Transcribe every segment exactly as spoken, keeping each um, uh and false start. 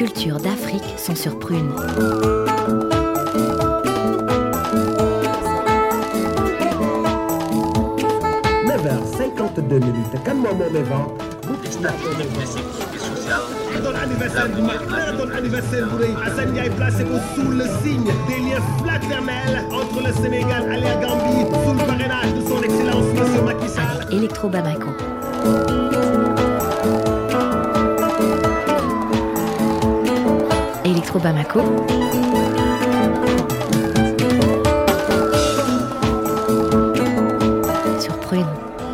cultures d'Afrique sont sur Prune. neuf heures cinquante-deux minutes. Calme-moi mon événement. Dans l'anniversaire du Mac, dans l'anniversaire du Rey, Hassan Ndiaye placé sous le signe des liens fraternels entre le Sénégal et la Gambie, sous le parrainage de son excellence, Monsieur Macky Sall. Avec Electro Bamako. Electro Bamako. Sur Prune.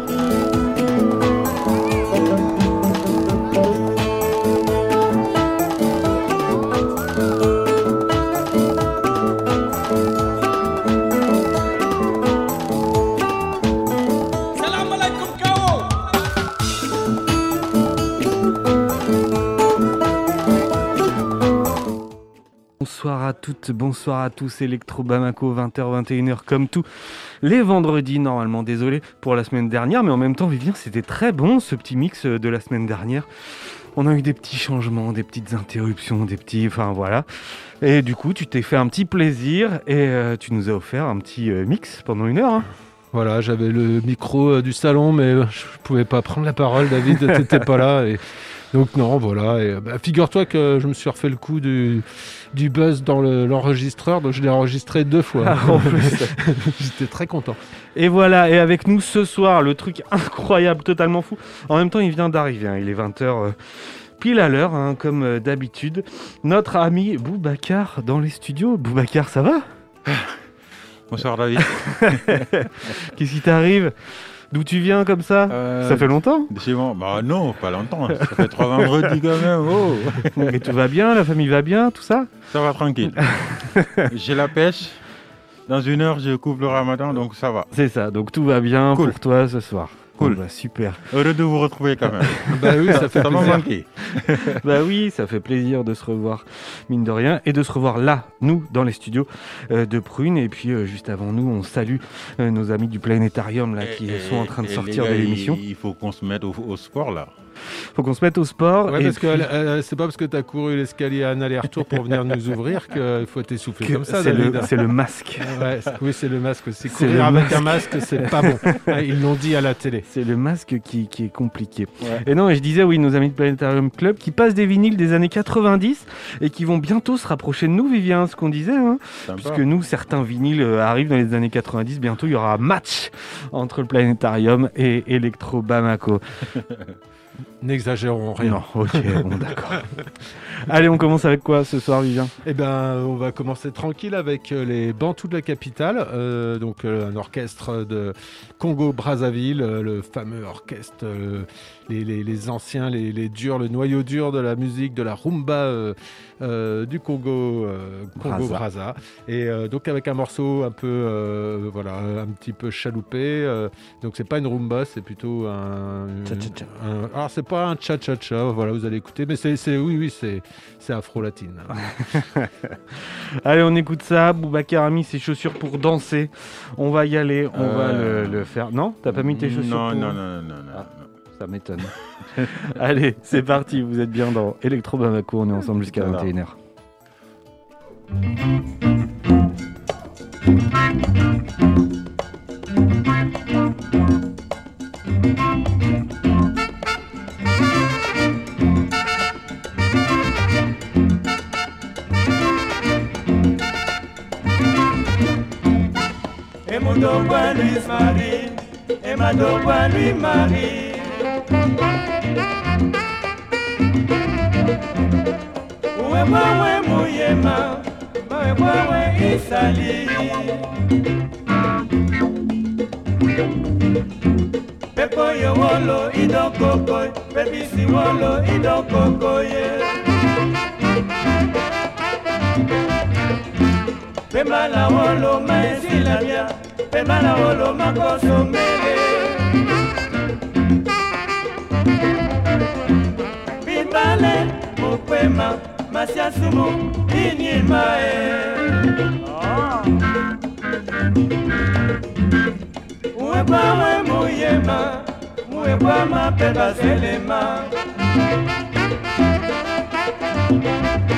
Bonsoir à toutes, bonsoir à tous, Electro Bamako, vingt heures vingt et une heures comme tous les vendredis normalement. Désolé pour la semaine dernière, mais en même temps Vivien, c'était très bon ce petit mix de la semaine dernière. On a eu des petits changements, des petites interruptions, des petits... Enfin voilà. Et du coup, tu t'es fait un petit plaisir et euh, tu nous as offert un petit euh, mix pendant une heure. Hein. Voilà, j'avais le micro euh, du salon, mais euh, je pouvais pas prendre la parole, David, t'étais pas là. Et... Donc non, voilà. Et, bah, figure-toi que je me suis refait le coup du, du buzz dans le, l'enregistreur, donc je l'ai enregistré deux fois. Ah, en plus. J'étais très content. Et voilà, et avec nous ce soir, le truc incroyable, totalement fou. En même temps, il vient d'arriver, hein, il est vingt heures euh, pile à l'heure, hein, comme euh, d'habitude. Notre ami Boubacar dans les studios. Boubacar, ça va? Bonsoir David. Qu'est-ce qui t'arrive? D'où tu viens comme ça? euh, Ça fait longtemps? C'est bon. Bah non, pas longtemps. Ça fait trois vendredis quand même. Oh. Et tout va bien? La famille va bien? Tout ça? Ça va tranquille. J'ai la pêche. Dans une heure, je coupe le ramadan, donc ça va. C'est ça, donc tout va bien Cool. pour toi ce soir. Cool. Bon, bah, super. Heureux de vous retrouver quand même. Bah oui, ça fait ça m'a plaisir. manqué. Bah oui, ça fait plaisir de se revoir, mine de rien, et de se revoir là, nous, dans les studios euh, de Prune. Et puis, euh, juste avant nous, on salue euh, nos amis du Planétarium là, qui Et- sont en train de et sortir les gars, de l'émission. Il il faut qu'on se mette au, au sport là. Faut qu'on se mette au sport. Ouais, et parce puis- que euh, c'est pas parce que t'as couru l'escalier un aller-retour pour venir nous ouvrir qu'il faut t'essouffler que comme ça, c'est, David. le, c'est le masque. Ouais, c'est- oui, c'est le masque aussi. C'est Courir le avec masque. un masque, c'est pas bon. Ouais, ils l'ont dit à la télé. C'est le masque qui, qui est compliqué. Ouais. Et non, et je disais, oui, nos amis de Planétarium Club qui passent des vinyles des années quatre-vingt-dix et qui vont bientôt se rapprocher de nous, Vivien, ce qu'on disait. Hein, Sympa. puisque nous, certains vinyles euh, arrivent dans les années quatre-vingt-dix. Bientôt, il y aura un match entre le Planétarium et Electro Bamako. N'exagérons rien. Non, ok, bon, d'accord. Allez, on commence avec quoi ce soir, Vivien? Eh ben, on va commencer tranquille avec euh, les Bantous de la capitale, euh, donc euh, un orchestre de Congo-Brazzaville, euh, le fameux orchestre, euh, les, les, les anciens, les, les durs, le noyau dur de la musique, de la rumba euh, euh, du Congo, euh, Congo-Brazza. Et euh, donc avec un morceau un peu, euh, voilà, un petit peu chaloupé. Euh, donc c'est pas une rumba, c'est plutôt un. Cha-cha-cha. un- alors c'est pas un cha-cha-cha, voilà, vous allez écouter, mais c'est, c'est oui, oui, c'est, c'est afro-latine. Allez, on écoute ça. Boubacar a mis ses chaussures pour danser. On va y aller, on Euh, va le, le faire. Non? T'as pas mis tes chaussures Non, pour... non, non, non, non. Ah. Ça m'étonne. Allez, c'est parti. Vous êtes bien dans Electro Bamako. On est ensemble jusqu'à Alors. vingt et une heures. Et mon doigt lui Marie, et ma doigt lui Marie. Uwe mwawe muyema, mwawe mwawe isali. Pepo yo wolo idokoko, pepisi wolo idokoko ye. Pema la wolo maesilamia, pema la wolo makosomele. Bibale mokwema, masiasumu inyimae. Uwe bawe muyema, uwe bama peba selema.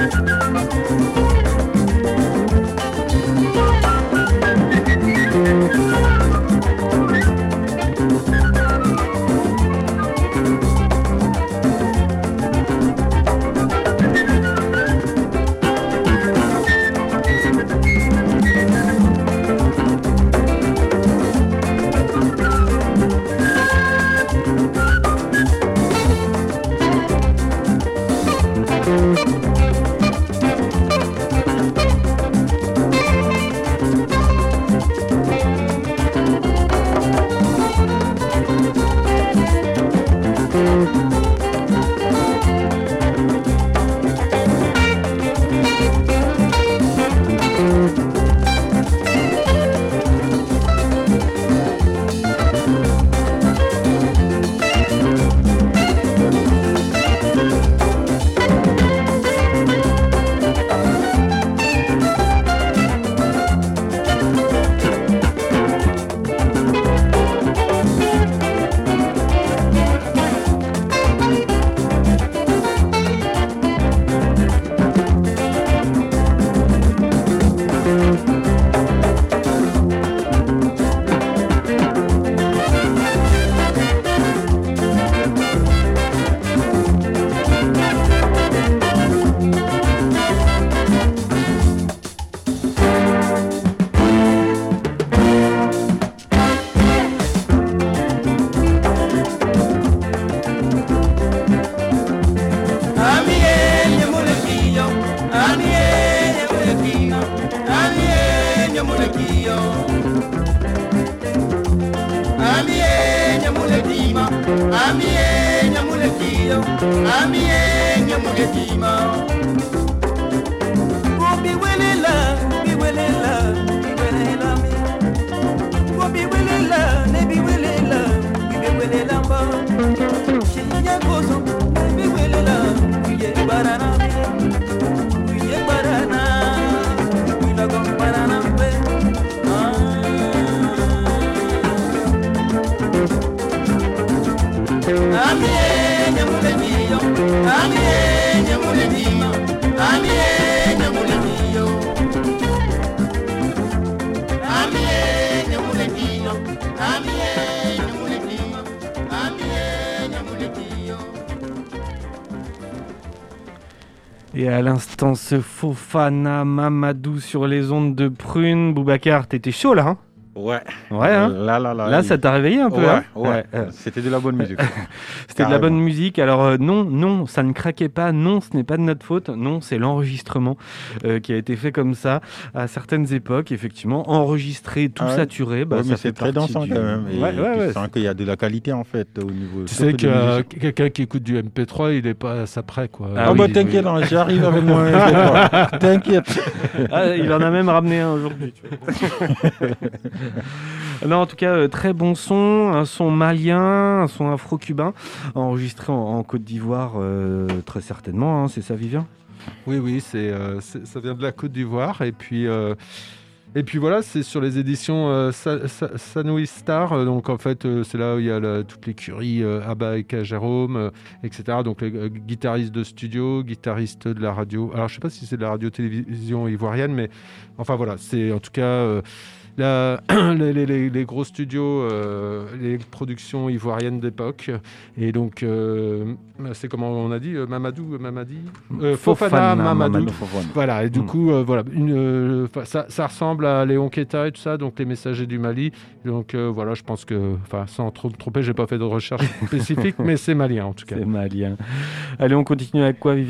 Et à l'instant, ce Fofana Mamadou sur les ondes de Prune. Boubacar, t'étais chaud là, hein? Ouais. Ouais, hein? Là, là, là. Là, il... ça t'a réveillé un peu, ouais, hein? ouais. ouais. Euh... C'était de la bonne musique. C'était de la bonne musique. Alors euh, non, non, ça ne craquait pas. Non, ce n'est pas de notre faute. Non, c'est l'enregistrement euh, qui a été fait comme ça à certaines époques. Effectivement, enregistré, tout ah ouais. saturé. Bah, ouais, ça mais fait c'est très dansant du... quand même. Et ouais, ouais, tu ouais, sens c'est... qu'il y a de la qualité en fait au niveau. Tu sais que euh, quelqu'un qui écoute du M P trois, il n'est pas à ça près, quoi. Ah, ah oui, bah t'inquiète, oui. J'arrive avec moi. T'inquiète. Ah, il en a même ramené un aujourd'hui. Tu vois. Non, en tout cas, euh, très bon son, un son malien, un son afro-cubain, enregistré en, en Côte d'Ivoire, euh, très certainement, hein, c'est ça, Vivien ? Oui, oui, c'est, euh, c'est, ça vient de la Côte d'Ivoire, et puis, euh, et puis voilà, c'est sur les éditions euh, Sa- Sa- Sanoui Star, euh, donc en fait, euh, c'est là où il y a la, toutes l'écurie, euh, Abba et K. Jérôme, euh, et cetera, donc les euh, guitaristes de studio, guitaristes de la radio, alors je ne sais pas si c'est de la radio-télévision ivoirienne, mais enfin voilà, c'est en tout cas... Euh, La, les, les, les gros studios, euh, les productions ivoiriennes d'époque. Et donc, euh, c'est comment on a dit euh, Mamadou, Mamadi euh, Fofana, Fofana Mamadou. Mamadou. Fofana. Voilà, et du mm. coup, euh, voilà, une, euh, ça, ça ressemble à Léon Keta et tout ça, donc les messagers du Mali. Donc euh, voilà, je pense que, enfin, sans trop me tromper, j'ai pas fait de recherche spécifique, mais c'est malien en tout cas. C'est malien. Allez, on continue avec quoi, Vivien ?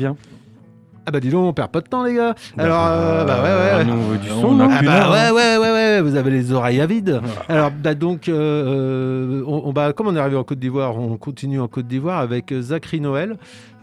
Ah bah dis donc, on perd pas de temps les gars. Alors euh, bah ouais ouais. Nous, on veut du on son, non ? Ah bah ouais ouais ouais ouais. Vous avez les oreilles avides. Alors bah donc euh, on, on bah comme on est arrivé en Côte d'Ivoire, on continue en Côte d'Ivoire avec Zachary Noël.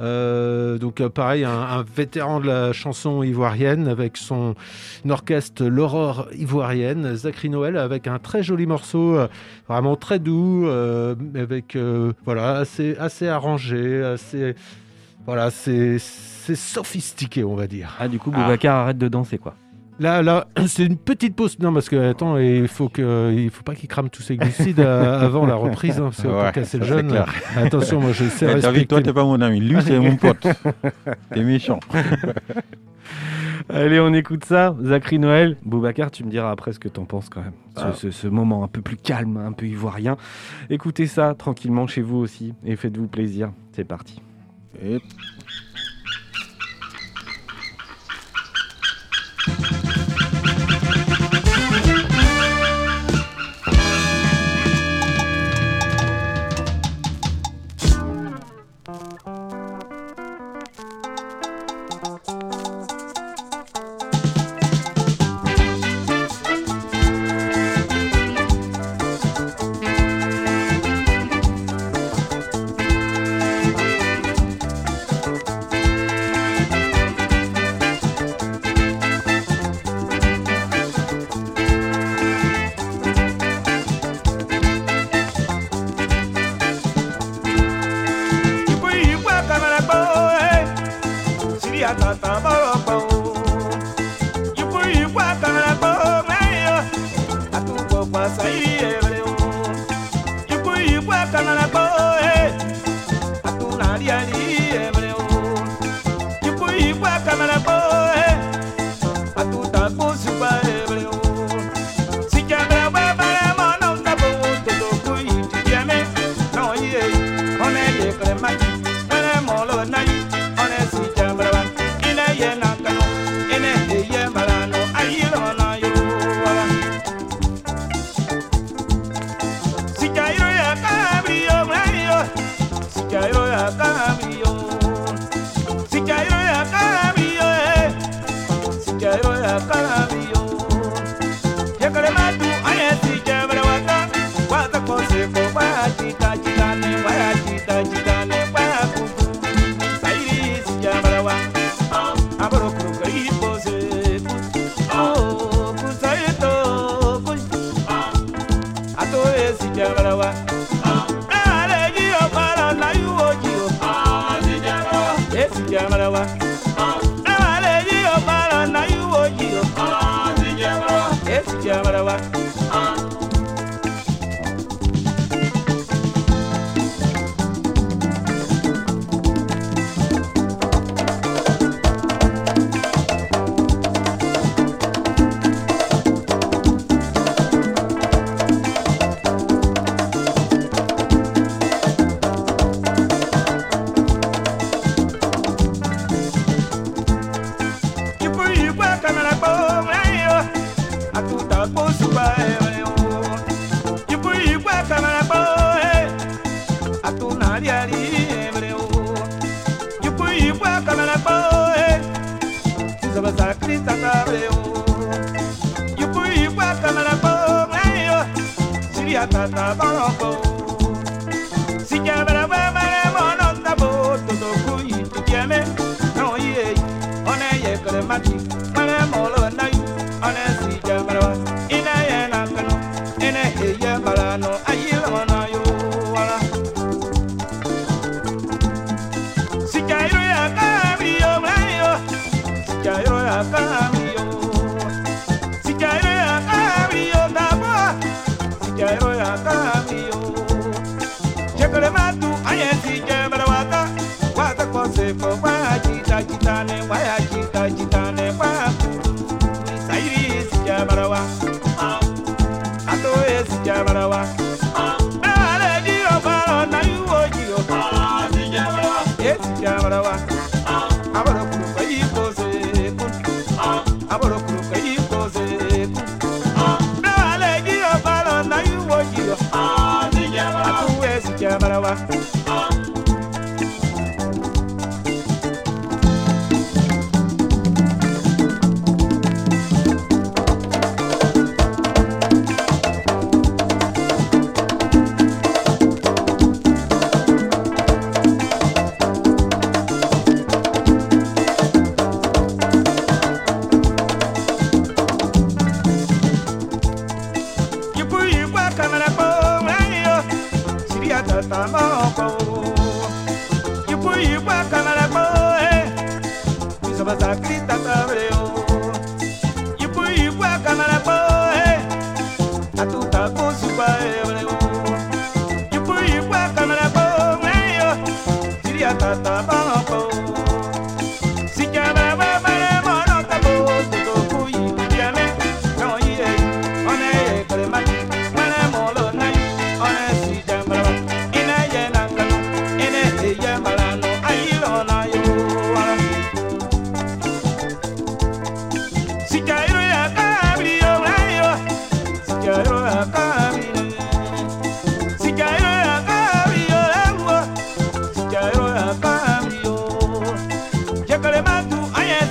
Euh, donc euh, pareil, un, un vétéran de la chanson ivoirienne avec son orchestre L'Aurore ivoirienne. Zachary Noël avec un très joli morceau, euh, vraiment très doux, euh, avec euh, voilà assez assez arrangé, assez voilà c'est c'est sophistiqué, on va dire. Ah, du coup, Boubacar, ah. arrête de danser, quoi. Là, là, c'est une petite pause. Non, parce que attends, il faut que, il faut pas qu'il crame tous ses glucides à- avant la reprise, hein, parce que Ouais, pour casser le ça, c'est jeûne. clair. Attention, moi je sais Eh, t'as vu, respecter. toi, t'es pas mon ami. Lui, c'est mon pote. T'es méchant. Allez, on écoute ça. Zachary Noël, Boubacar, tu me diras après ce que t'en penses quand même. Ce, Ah. ce- ce moment un peu plus calme, un peu ivoirien. Écoutez ça tranquillement chez vous aussi et faites-vous plaisir. C'est parti. Et...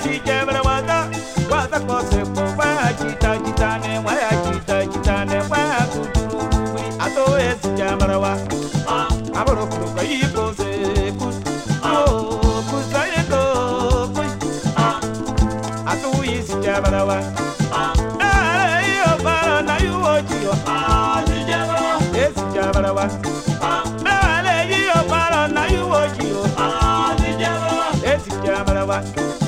si jebra wada wada ko se po wa chita chita ne wa chita chita ne wa kuturu ato es jebra wa abro ko kai ko se ku o ku sai ko ku ato is jebra wa ai o para na yu o ji o si jebra es jebra wa ale yi o para na yu o ji o si jebra es jebra wa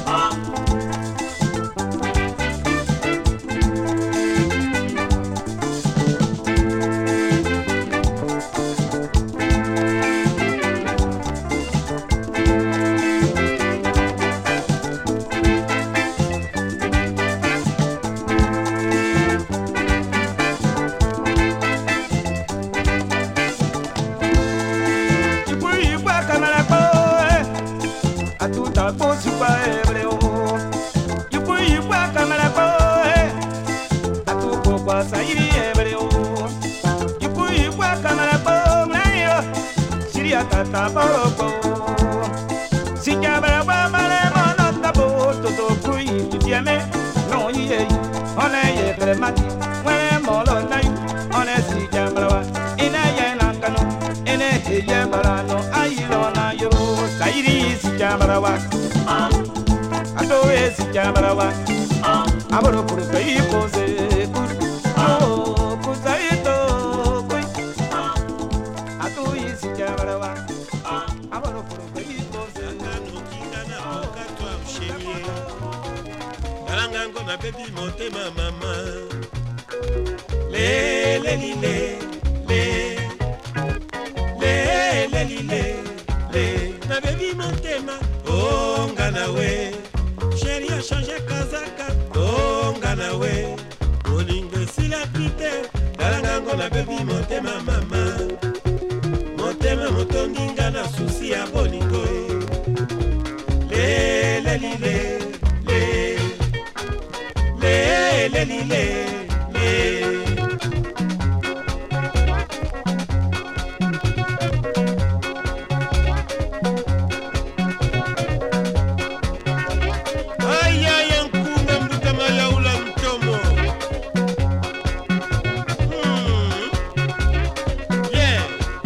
Tata borobo, si jabra ba male mono tabo, todo kui tiame, no ye, one ye kremati, one molo nayu, one si jabra wa, ina ye nankano, ine ye barano, ayilo na yo, kairi si jabra wa, ato e si jabra wa, aboro puru kai pose, oh, kusaito, kui, ato e si jabra wa. Na baby monte ma mama le le li le le le le li le le na baby monte ma oh ngana we chérie a changé kazaka oh ngana we olingo sila pite dalangango na baby monte ma mama monte ma motongi ngana susi ya bolingo le le li le le le le ay ay ankunga mbutamala ula mtomo hmm yeah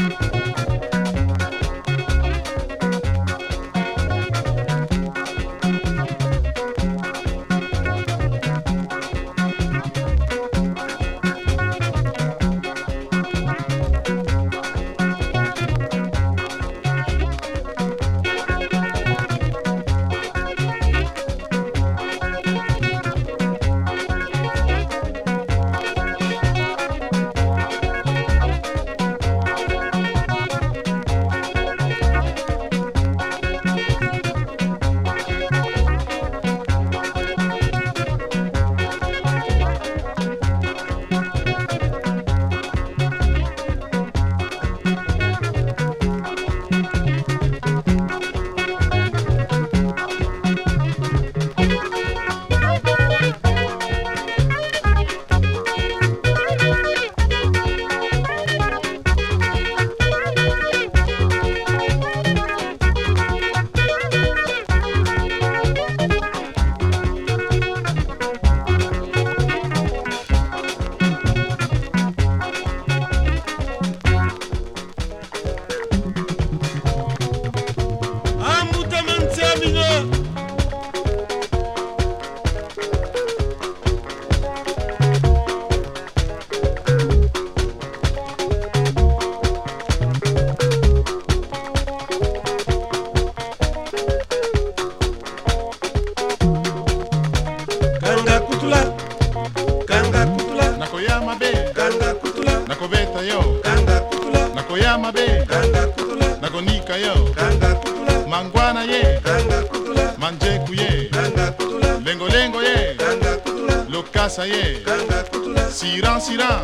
Siran siran,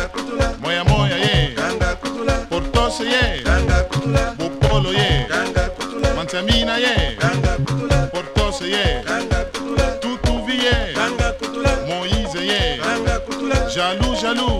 moya moya ye, portose ye, bopolo ye, mantamina ye, portose ye, tutuvi ye, Moïse ye, jaloux jaloux,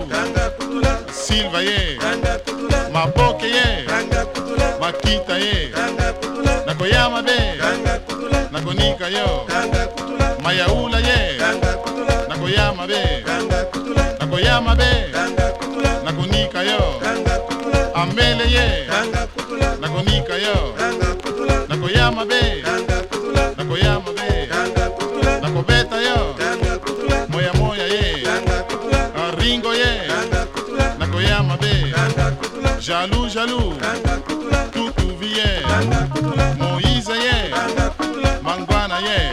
Silva ye, maboke ye, makita ye, nakoyama be, nakonika nakonika yo mayaula ye nakoyama be nakoyama be nakonika yo amele ye nakonika yo nakoyama be nakoyama be nakobeta yo moya moya ye ringo ye nakoyama be jaloux jaloux tutu vie Moïse ye mangwana ye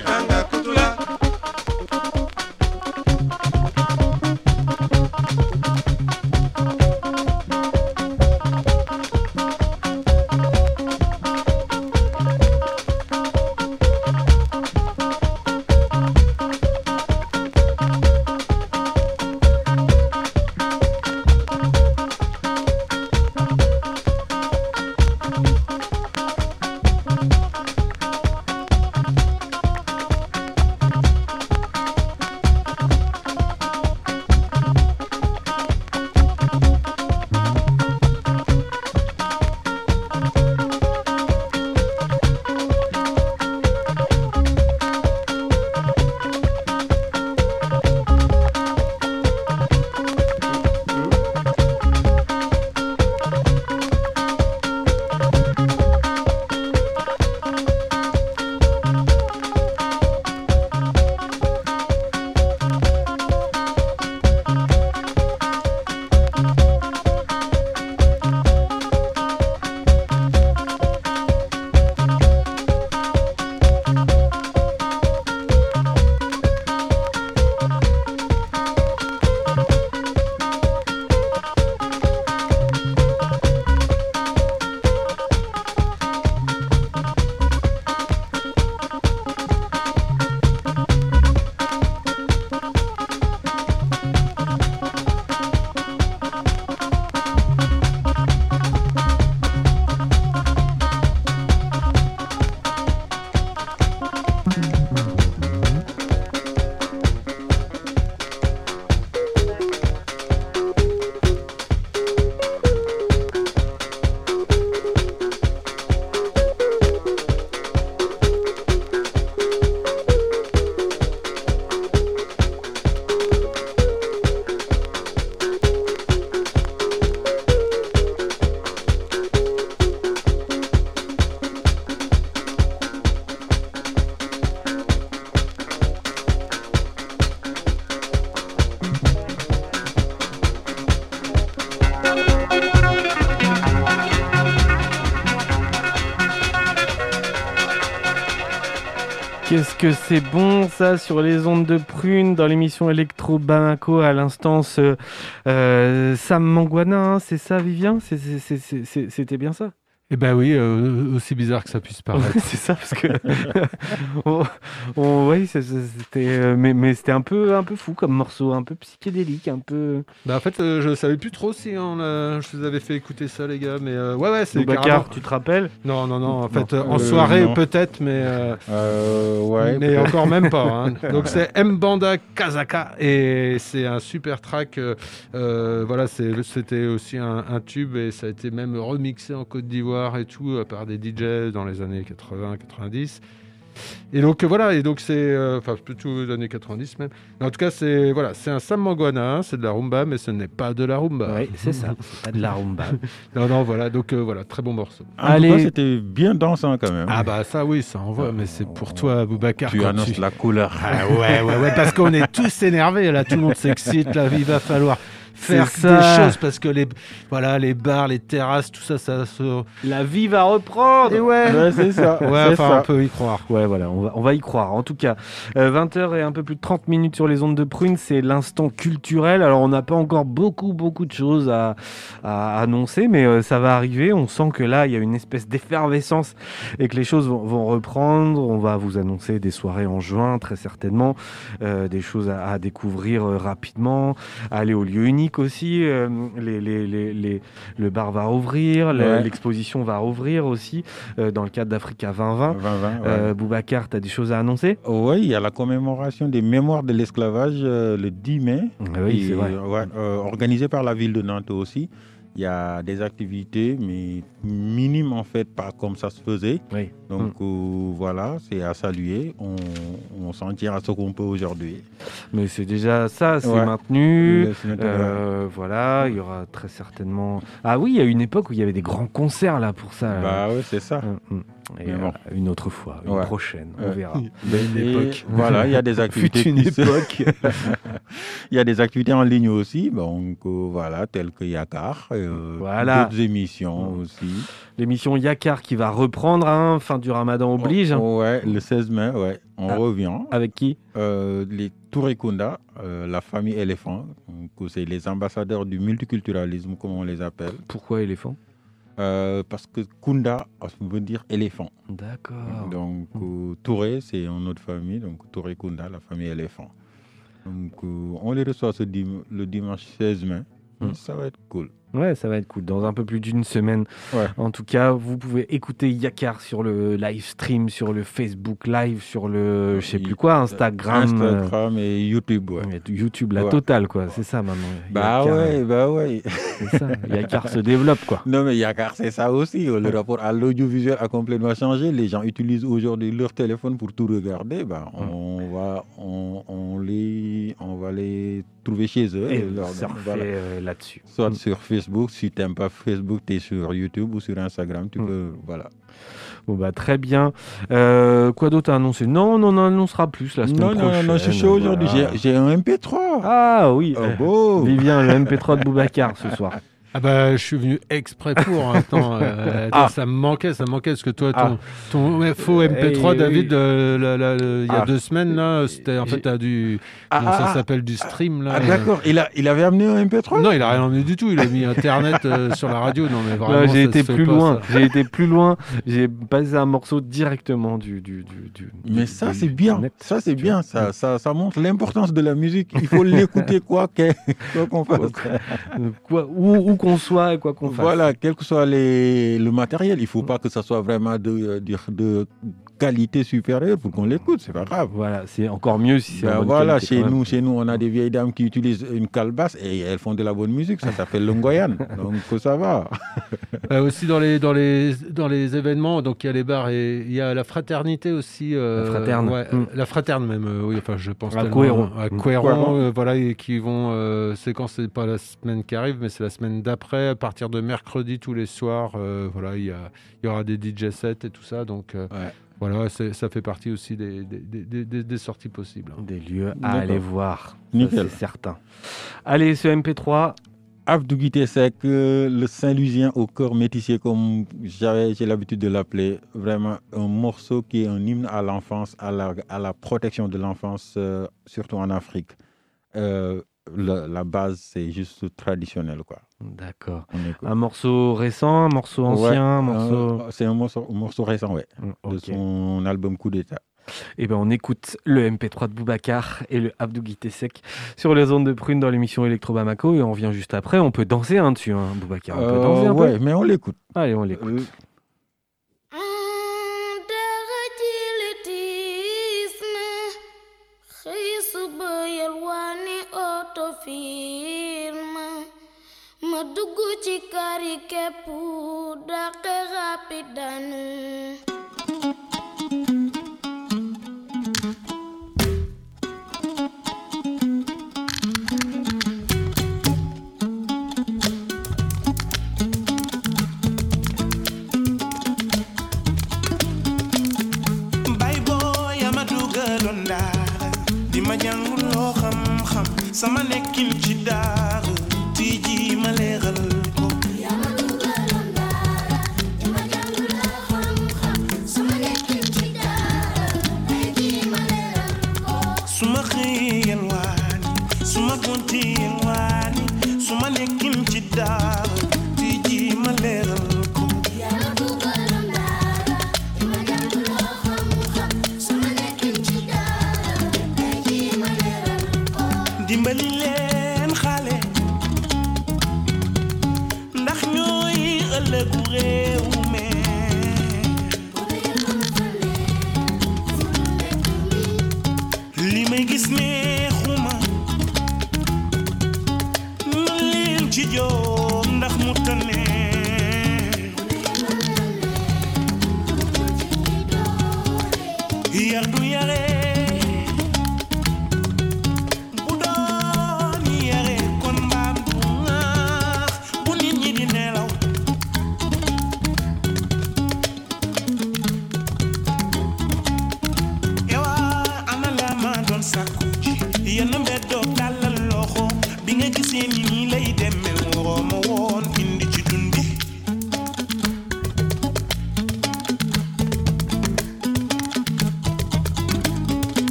Qu'est-ce que c'est bon ça sur les ondes de Prune dans l'émission Electro Bamako à l'instant ce, euh, Sam Mangwana, hein, c'est ça Vivien c'est, c'est, c'est, c'est, C'était bien ça? Eh ben oui, euh, aussi bizarre que ça puisse paraître. C'est ça, parce que on, on, oui, c'était, mais, mais c'était un peu, un peu fou comme morceau, un peu psychédélique, un peu. Bah en fait, euh, je savais plus trop si on a, je vous avais fait écouter ça, les gars, mais euh, ouais, ouais, c'est Boubacar, carrément... tu te rappelles? Non, non, non. En fait, non. euh, en Euh, soirée non. peut-être, mais euh, Euh, ouais. mais peut-être. encore même pas. Hein. Donc c'est Mbanda Kazaka et c'est un super track. Euh, euh, voilà, c'est, c'était aussi un, un tube et ça a été même remixé en Côte d'Ivoire et tout par des D Js dans les années quatre-vingts quatre-vingt-dix. Et donc voilà, et donc c'est enfin euh, plutôt les années quatre-vingt-dix même. Mais en tout cas, c'est voilà, c'est un Sam Mangwana, c'est de la rumba, mais ce n'est pas de la rumba. Oui, c'est ça, c'est pas de la rumba. non, non, voilà, donc euh, voilà, très bon morceau. En Allez. tout cas, c'était bien dansant quand même. Ah bah ça oui, ça envoie, mais c'est pour toi, Boubacar. Tu quand annonces tu... la couleur. Ah ouais, ouais, ouais, parce qu'on est tous énervés là, tout le monde s'excite, là, il va falloir faire C'est des ça. choses parce que les, voilà, les bars, les terrasses, tout ça, ça se... La vie va reprendre. Et ouais, Ouais, c'est ça. ouais, c'est enfin, ça. on peut y croire. Ouais, voilà, on va, on va y croire. En tout cas, euh, vingt heures et un peu plus de trente minutes sur les ondes de Prune, c'est l'instant culturel. Alors, on n'a pas encore beaucoup, beaucoup de choses à, à annoncer, mais euh, ça va arriver. On sent que là, il y a une espèce d'effervescence et que les choses vont, vont reprendre. On va vous annoncer des soirées en juin, très certainement, euh, des choses à, à découvrir euh, rapidement, aller au lieu unique aussi. Euh, les, les, les, les, le bar va ouvrir, le- Ouais. l'exposition va ouvrir aussi, euh, dans le cadre d'Africa vingt vingt. vingt vingt, ouais. Euh, Boubacar, tu as des choses à annoncer? Oui, il y a la commémoration des mémoires de l'esclavage euh, le dix mai. Oui, Et, c'est vrai. ouais, euh, organisée par la ville de Nantes aussi. Il y a des activités, mais minimes en fait, pas comme ça se faisait. Oui. Donc mmh. euh, voilà, c'est à saluer. On, on s'en tient à ce qu'on peut aujourd'hui. Mais c'est déjà ça, c'est ouais. maintenu. Euh, voilà, il y aura très certainement. Ah oui, il y a une époque où il y avait des grands concerts là pour ça. Bah oui, c'est ça. Mmh. Et bon. euh, une autre fois, une ouais. prochaine, on ouais. verra. Une époque. Voilà, il y a des activités. une époque. Il y a des activités en ligne aussi, donc euh, voilà, telles que Yakar, euh, voilà. d'autres émissions mmh. aussi. L'émission Yakar qui va reprendre, hein, fin du Ramadan oblige. Oh, ouais, le seize mai, ouais, on ah. revient. Avec qui? euh, Les Touré Kunda, euh, la famille éléphant. Donc, c'est les ambassadeurs du multiculturalisme, comme on les appelle. Pourquoi éléphant? Euh, parce que Kunda veut dire éléphant. D'accord. Donc euh, Touré, c'est une autre famille, donc Touré Kunda, la famille éléphant. Donc euh, on les reçoit ce dim- le dimanche seize mai. Mmh. Ça va être cool. Ouais, ça va être cool. Dans un peu plus d'une semaine. Ouais. En tout cas, vous pouvez écouter Yakar sur le live stream, sur le Facebook Live, sur le, je sais plus quoi, Instagram. Instagram et YouTube, ouais. YouTube, la ouais. totale, quoi. C'est ça, maintenant. Bah Yakar, ouais, bah ouais. C'est ça. Yakar se développe, quoi. Non, mais Yakar, c'est ça aussi. Le rapport à l'audiovisuel a complètement changé. Les gens utilisent aujourd'hui leur téléphone pour tout regarder. Bah, on mmh. va, on, on les, on va les trouver chez eux. Et, et leur surfer voilà. euh, là-dessus. Soit mmh. sur Facebook, si tu n'aimes pas Facebook, tu es sur YouTube ou sur Instagram, tu mmh. peux, voilà. Bon bah très bien. Euh, quoi d'autre à annoncer? Non, on en annoncera plus la semaine non, prochaine. Non, non, non, je suis chaud aujourd'hui. Voilà. J'ai, j'ai un M P trois. Ah oui. Oh, beau. Vivien, le M P trois de Boubacar ce soir. Ah bah je suis venu exprès pour. Attends, euh, attends ah. ça me manquait, ça me manquait parce que toi ton, ah. ton faux M P trois, hey, David, oui. euh, la, la, la, il y a ah. deux semaines là, c'était en fait t'as du, ah, comment ça ah, s'appelle du stream là. Ah d'accord. Il a, il avait amené un M P trois. Non, il a rien amené du tout. Il a mis Internet euh, sur la radio. Non mais vraiment. Non, j'ai ça été se plus fait loin. Pas, ça. J'ai été plus loin. J'ai passé un morceau directement du, du, du, du Mais du, ça du, c'est bien. Net. Ça c'est bien. Ça, ça, ça montre l'importance de la musique. Il faut l'écouter quoi, quoi qu'on fasse. Quoi, où, où qu'on soit et quoi qu'on Voilà, quel que soit les, le matériel, il ne faut pas que ça soit vraiment de, de, de qualité supérieure pour qu'on l'écoute, c'est pas grave. Voilà, c'est encore mieux si c'est ben la bonne voilà, qualité. Chez nous, chez nous, on a des vieilles dames qui utilisent une calebasse et elles font de la bonne musique, ça s'appelle le ngoyan, donc ça va. Euh, aussi dans les, dans, les, dans les événements, donc il y a les bars et il y a la fraternité aussi. Euh, la fraterne. Ouais, mmh. La fraterne même, euh, oui, enfin je pense à Couéron. À Couéron, euh, voilà, et qui vont, euh, c'est quand c'est pas la semaine qui arrive, mais c'est la semaine d'après, à partir de mercredi tous les soirs, euh, voilà, il y, a, il y aura des D J sets et tout ça, donc euh, ouais. voilà, c'est, ça fait partie aussi des, des, des, des, des sorties possibles. Hein. Des lieux à D'accord. aller voir, ça, c'est certain. Allez, ce M P trois... Abdou Guité Seck, euh, le Saint-Lusien au cœur métissé, comme j'avais, j'ai l'habitude de l'appeler, vraiment un morceau qui est un hymne à l'enfance, à la, à la protection de l'enfance, euh, surtout en Afrique. Euh, la, la base, c'est juste traditionnel, quoi. D'accord. Un morceau récent, un morceau ancien, ouais, un morceau... Euh, c'est un morceau, un morceau récent, oui, okay. de son album Coup d'État. Eh ben on écoute le M P trois de Boubacar et le Abdou Guité Seck sur les ondes de Prune dans l'émission Electro Bamako et on revient juste après. On peut danser hein, dessus, hein, Boubacar. On euh, peut danser un ouais, peu. Mais on l'écoute. Allez, on l'écoute. Euh... sama nekkin ci daara tiji ma leeral ko yaa ma dugaloon daara di ma jàngaloo xam-xam sama nekkin ci daara tiji ma leeral ko su ma xëyee yalwaani su ma gontee yalwaani su ma nekkin ci daara tiji ma leeral ko yaa ma dugaloon daara di ma jàngaloo xam-xam sama nekkin ci daara tiji ma leeral ko dimbali leen xale ndax ñooy ëllëgu réew mi li may gis neexuma na leen ci joom ndax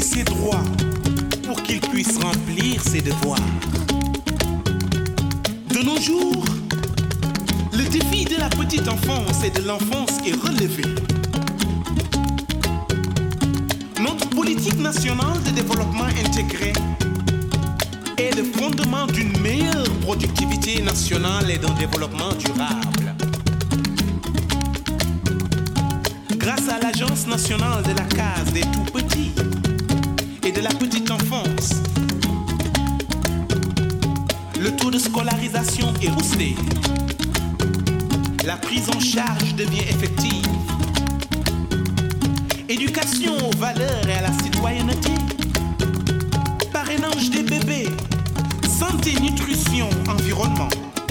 ses droits pour qu'il puisse remplir ses devoirs. De nos jours, le défi de la petite enfance et de l'enfance est relevé. Notre politique nationale de développement intégré est le fondement d'une meilleure productivité nationale et d'un développement durable. Grâce à l'Agence nationale de la case des tout-petits et de la petite enfance, le taux de scolarisation est boosté. La prise en charge devient effective. Éducation aux valeurs et à la citoyenneté. Parrainage des bébés. Santé, nutrition, environnement.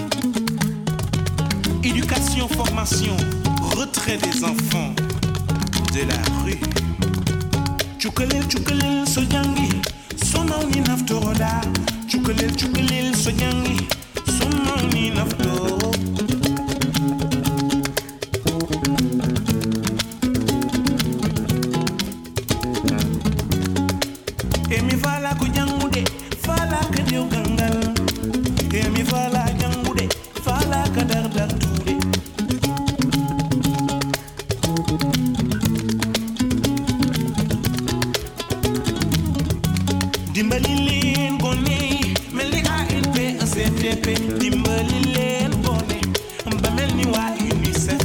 Éducation, formation, retrait des enfants de la rue. Chukalil, chukalil, soyangi, somauni naftoroda. Chukalil, chukalil, soyangi, somauni naftoroda. Emi fala ko jangude, fala ka dew gangal. Emi fala jangude, fala ka dar dar tude. Dimbali leen gone, mel ni A N P A C T P. Dimbali leen gone, ba mel ni waa UNICEF.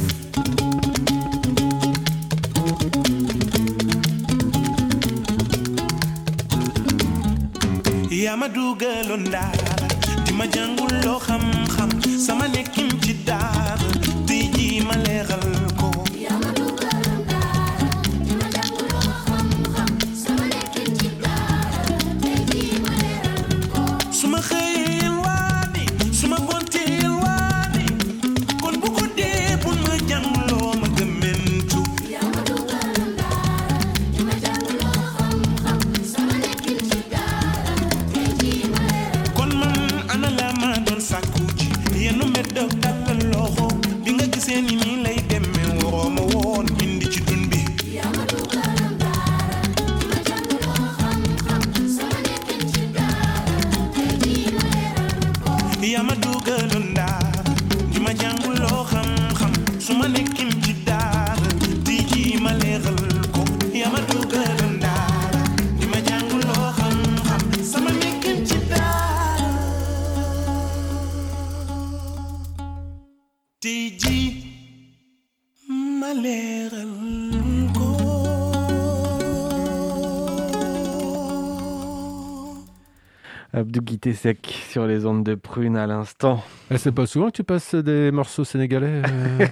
Yama dugaloon daara di ma jàngul loo xam-xam sama nekkin ci daara tey jii ma leeral ko. Yama dugaloon daara di ma jàngul loo xam-xam sama nekkin ci daara tey jii ma leeral ko. Su ma xëyee yelwaani su ma gontee yelwaani kon bu ko dee bu ma jànguloo ma gëmmentu. Yama dugaloon daara di ma jàngul loo xam-xam sama nekkin ci daara. Kon man ana la ma doon sàkku ji yenu met dog tàllal loxo bi nga gisee ni nii lay demee waroo ma woon indi ci dun bi. Yaa ma dugaloon daara di ma jàng loo xam-xam sama nekkin ci daara tey jii ma leeral ko. Yaa ma dugaloon daara di ma jàng loo xam-xam su ma nekkin ci daara tey jii ma leeral ko. Yaa ma dugaloon daara di ma jàng loo xam-xam sama nekkin ci daara tey jii ma leeral ko. Abdou Guité Sec sur les ondes de Prune à l'instant. Eh, c'est pas souvent que tu passes des morceaux sénégalais euh...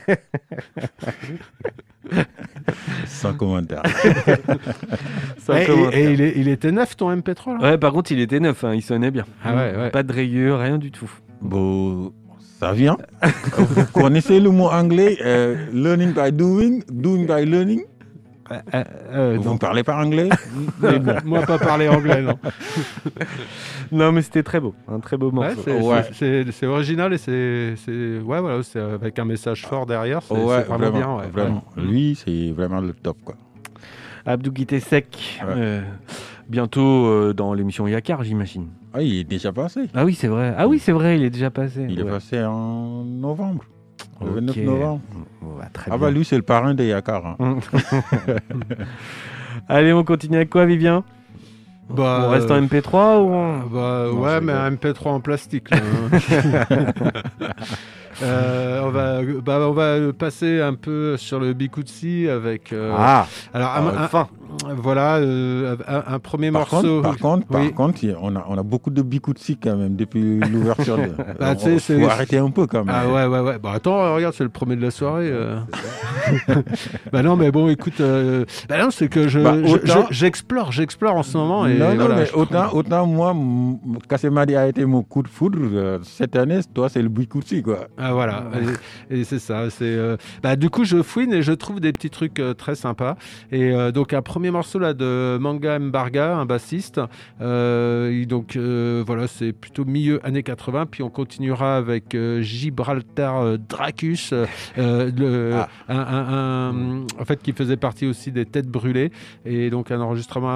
Sans commentaire. Sans et, commentaire. Et, et il, est, il était neuf ton M P trois là. Ouais, par contre, il était neuf, hein, il sonnait bien. Ah ouais, ouais. Pas de rayures, rien du tout. Bon, ça vient. Vous connaissez le mot anglais euh, learning by doing, doing by learning. Euh, euh, euh, Vous ne parlez pas anglais? Non, bon. Moi, pas parler anglais, non. Non, mais c'était très beau, un très beau morceau. Ouais, c'est, ouais. c'est, c'est, c'est original et c'est, c'est, ouais, voilà, c'est avec un message fort derrière. C'est, Ouais, c'est vraiment, vraiment bien. Ouais. Vraiment. Ouais. Lui, c'est vraiment le top, quoi. Abdou Guité Sec, Ouais. euh, bientôt euh, dans l'émission Yakar, j'imagine. Ah, il est déjà passé. Ah oui, c'est vrai. Ah oui, c'est vrai, il est déjà passé. Il ouais. est passé en novembre. Le Ok. vingt-neuf novembre. Oh, bah, très Ah bien. bah lui, c'est le parrain des Yakar. Hein. Allez, on continue avec quoi, Vivien? Bah, On reste en M P trois ou on... Bah, Non, ouais, c'est mais bon. un M P trois en plastique. Là, hein. Euh, on va, bah, on va passer un peu sur le Bikutsi avec. Euh, Ah, alors, ah, un, un- enfin. voilà, euh, un, un premier Par morceau. contre, par contre, par Oui. contre, il y a- on a, on a beaucoup de Bikutsi quand même depuis l'ouverture. De... Bah, On- tu sais, faut c'est- arrêter un peu quand même. Ah ouais, ouais, ouais. Bah attends, regarde, c'est le premier de la soirée. euh. Bah non, mais bon, écoute, euh, bah non, c'est que je, Bah, je- autant- je- j'explore, j'explore en ce moment. Et non, non, voilà, mais je- autant, autant moi, m- Kassemadi a été mon coup de foudre. euh, cette année, toi, c'est le Bikutsi, quoi. Ah voilà, et, et c'est ça. C'est euh, bah du coup je fouine et je trouve des petits trucs euh, très sympas. Et euh, donc un premier morceau là de Manga Mbarga, un bassiste. Euh, et donc euh, voilà, c'est plutôt milieu années quatre-vingts. Puis on continuera avec euh, Gibraltar euh, Dracus, euh, euh, le, Ah. un, un- un- en fait qui faisait partie aussi des Têtes Brûlées. Et donc un enregistrement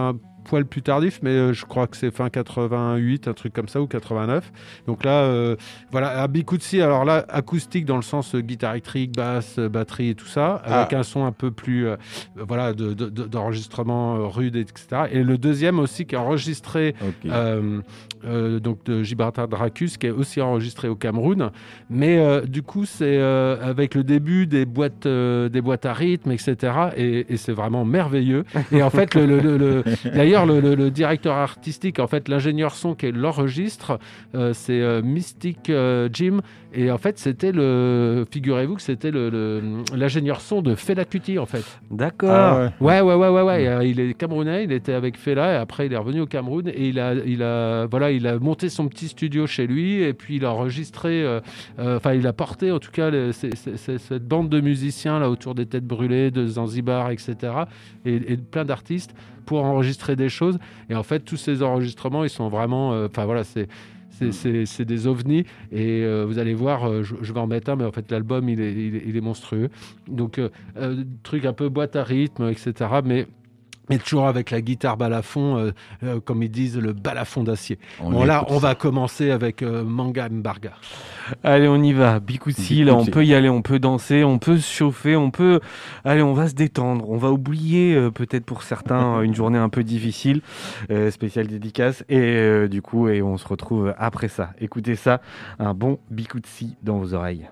poil plus tardif, mais euh, je crois que c'est fin quatre-vingt-huit, un truc comme ça, ou quatre-vingt-neuf. Donc là, euh, voilà, à Bikutsi, alors là, acoustique dans le sens euh, guitare électrique, basse, euh, batterie et tout ça, ah. avec un son un peu plus, euh, voilà, de, de, de, d'enregistrement euh, rude, et cetera. Et le deuxième aussi qui est enregistré, okay. euh, euh, donc de Gibraltar Dracus, qui est aussi enregistré au Cameroun, mais euh, du coup, c'est euh, avec le début des boîtes, euh, des boîtes à rythme, et cetera. Et, et c'est vraiment merveilleux. Et en fait, le, le, le, le, d'ailleurs, le, le, le directeur artistique, en fait, l'ingénieur son qui l'enregistre, euh, c'est euh, Mystic euh, Jim. Et en fait, c'était le, figurez-vous que c'était le, le, l'ingénieur son de Fela Kuti, en fait. D'accord. Ah ouais, ouais, ouais, ouais, ouais. Et, euh, il est camerounais, il était avec Fela, et après il est revenu au Cameroun et il a, il a, voilà, il a monté son petit studio chez lui et puis il a enregistré, enfin, euh, euh, il a porté en tout cas le, c'est, c'est, c'est, cette bande de musiciens là autour des Têtes Brûlées, de Zanzibar, et cetera. Et, et plein d'artistes pour enregistrer des choses. Et en fait, tous ces enregistrements, ils sont vraiment, enfin euh, voilà, c'est C'est, c'est, c'est des ovnis et euh, vous allez voir, euh, je, je vais en mettre un, mais en fait l'album il est, il est, il est monstrueux. Donc euh, euh, truc un peu boîte à rythme, et cetera. Mais, mais toujours avec la guitare balafon, euh, euh, comme ils disent, le balafon d'acier. On bon là, on ça. va commencer avec euh, Manga Mbarga. Allez, on y va. Bikutsi, là, on peut y aller, on peut danser, on peut se chauffer, on peut... Allez, on va se détendre. On va oublier, euh, peut-être pour certains, une journée un peu difficile, euh, spéciale dédicace. Et euh, du coup, et on se retrouve après ça. Écoutez ça, un bon Bikutsi dans vos oreilles.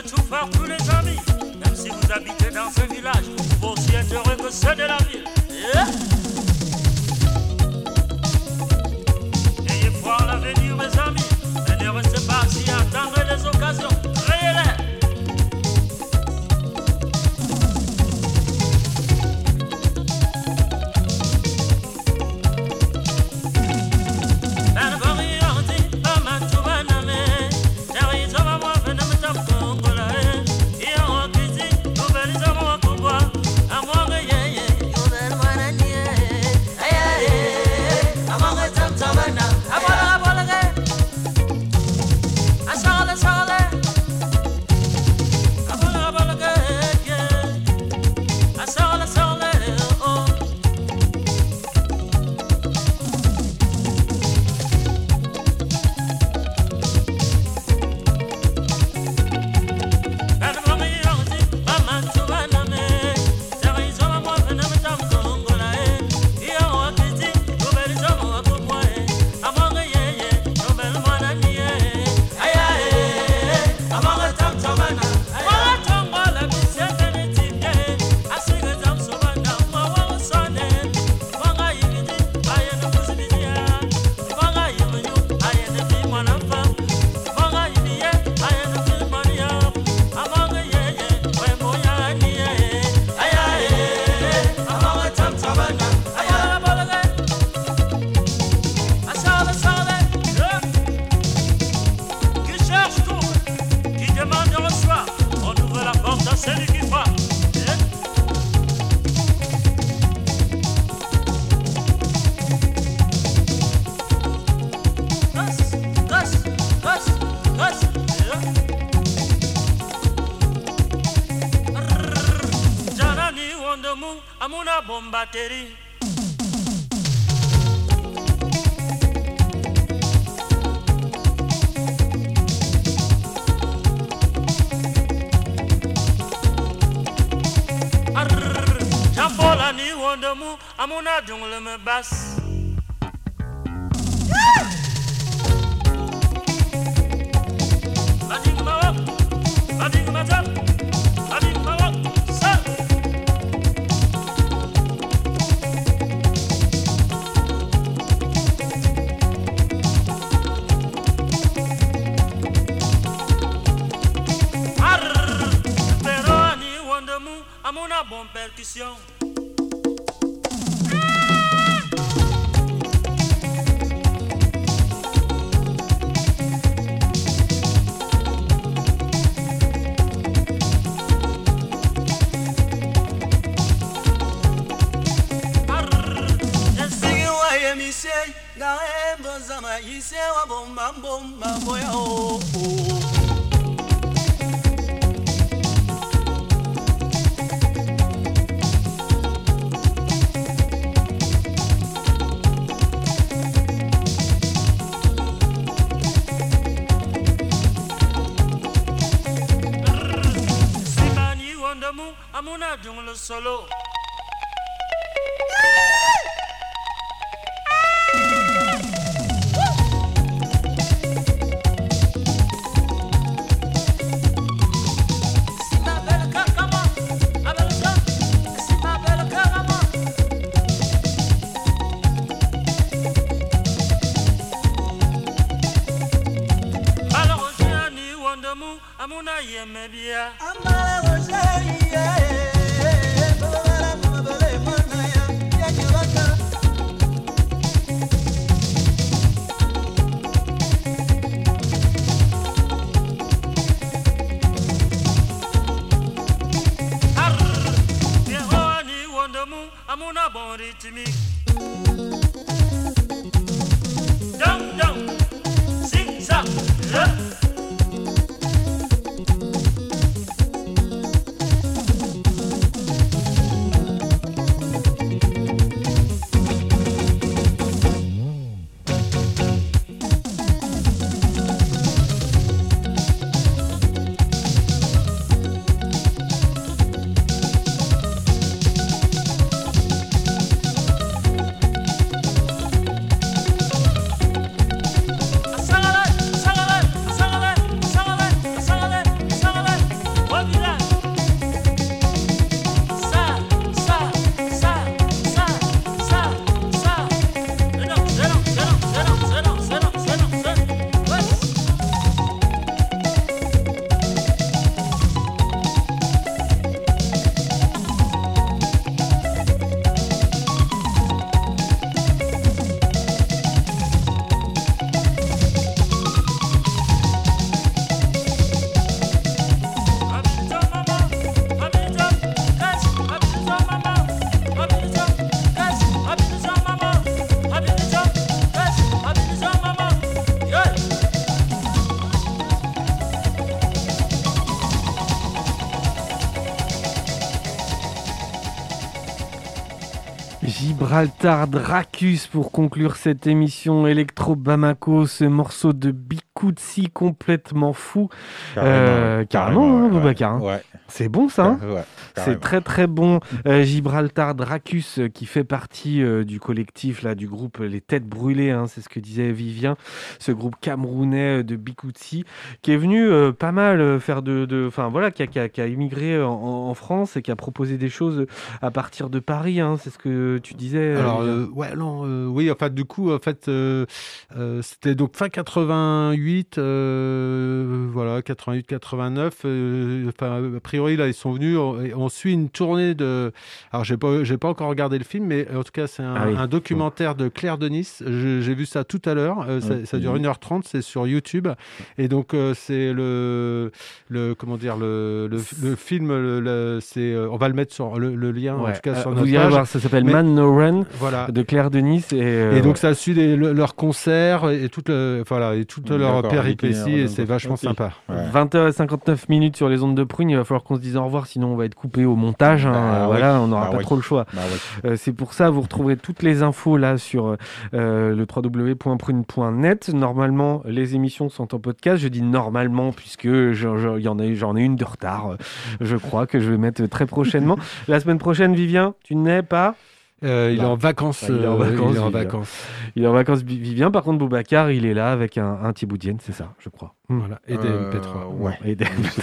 tout faire tous les amis. Même si vous habitez dans un village, vous aussi êtes heureux que ceux de la ville. Yeah. Ayez foi en l'avenir, mes amis, et ne restez pas assis à attendre les occasions. Créez-les. Batterie. Jean-Paul Ani Wondermou, Amuna Jungle me basse. Bading Mawak, Bading Mazak, Bading Mawak, Sal. Amuna bonne percussion. Amuna jungle solo. Amuna yeme bia. Amala roje ye. Bala bala bala manaya ya nyawaka. Ar, ye ni wondermu amuna bon rythmique. Dum dum, sing sa, le. Gibraltar Dracus pour conclure cette émission Electro Bamako, ce morceau de Bikoutsi complètement fou. Carrément, Euh, carrément, carrément, hein, ouais, Boubacar, hein. ouais. C'est bon ça, hein. Ouais, c'est carrément. très très bon. Euh, Gibraltar Dracus euh, qui fait partie euh, du collectif là, du groupe Les Têtes Brûlées, hein, c'est ce que disait Vivien, ce groupe camerounais euh, de Bikoutsi qui est venu euh, pas mal euh, faire de, enfin voilà, qui a, qui a, qui a immigré en, en France et qui a proposé des choses à partir de Paris, hein, c'est ce que tu disais. euh, Alors, Vivien. euh, ouais, non, euh, oui, en fait, du coup, en fait, euh, euh, c'était donc fin quatre-vingt-huit, euh, voilà, quatre-vingt-huit quatre-vingt-neuf. Euh, enfin, a priori, là, ils sont venus. On, on suit une tournée de. Alors, j'ai pas, j'ai pas encore regardé le film, mais en tout cas, c'est un, Ah oui. un documentaire de Claire Denis. Je- J'ai vu ça tout à l'heure. Euh, ça, Ok. ça dure une heure trente. C'est sur YouTube. Et donc, euh, c'est le, le, comment dire, le, le, le film. Le, le- c'est, euh, on va le mettre sur le, le lien, en Ouais, tout cas, euh, sur vous notre irez page. voir, ça s'appelle Mais- Man No Run Voilà. de Claire Denis et, euh, Et donc ouais. ça suit les- le- leurs concerts et toute le, voilà, et toute leur D'accord, péripétie l'itinéraire, et c'est donc, vachement ok. sympa. Ouais. vingt heures cinquante-neuf minutes sur les ondes de Prune, il va falloir qu'on se dise au revoir, sinon on va être coupé au montage, hein. Bah, Euh, oui. voilà, on n'aura Bah, pas oui. trop le choix. Bah, ouais. Euh, c'est pour ça, vous retrouverez toutes les infos là sur euh, le w w w point prune point net. Normalement, les émissions sont en podcast. Je dis normalement puisque je- je- il y en a, j'en ai une de retard. euh, Je crois que je vais mettre très prochainement. La semaine prochaine, Vivien, tu n'es pas. Euh, il est Bah. en vacances. Ah, il est en euh, vacances, il est en Vivien. vacances. Il est en vacances, Vivien. Par contre, Boubacar, il est là avec un, un Thiboudienne, c'est ça, je crois. Voilà. Et des Euh, M P trois. ouais. Et des-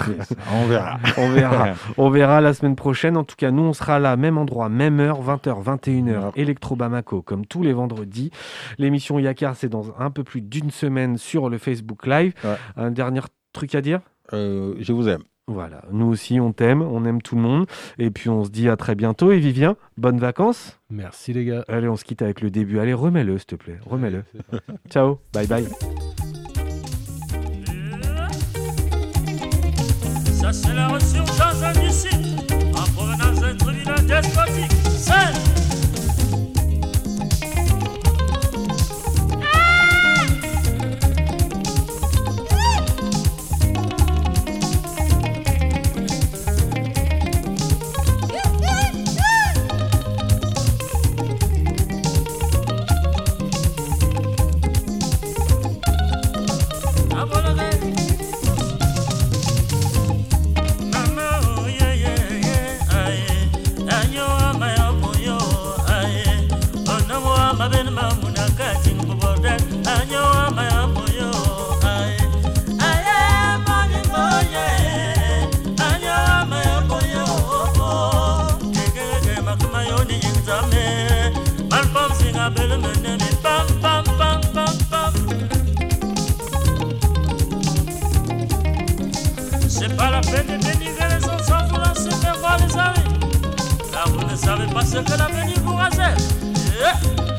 On verra. On verra. On verra la semaine prochaine. En tout cas, nous, on sera là, même endroit, même heure, vingt heures, vingt et une heures, Electro Bamako, comme tous les vendredis. L'émission Yakar, c'est dans un peu plus d'une semaine sur le Facebook Live. Ouais. Un dernier truc à dire ? Euh, je vous aime. Voilà, nous aussi, on t'aime, on aime tout le monde. Et puis, on se dit à très bientôt. Et Vivien, bonnes vacances. Merci les gars. Allez, on se quitte avec le début. Allez, remets-le, s'il te plaît. Remets-le. Ciao, bye bye. Ça c'est la ressurgence indicible en provenance d'un tribunal despotique. Seul. C'est pas la peine de dénigrer les autres sans vouloir se faire voir les amis. Car vous ne savez pas ce que l'avenir vous réserve. Yeah.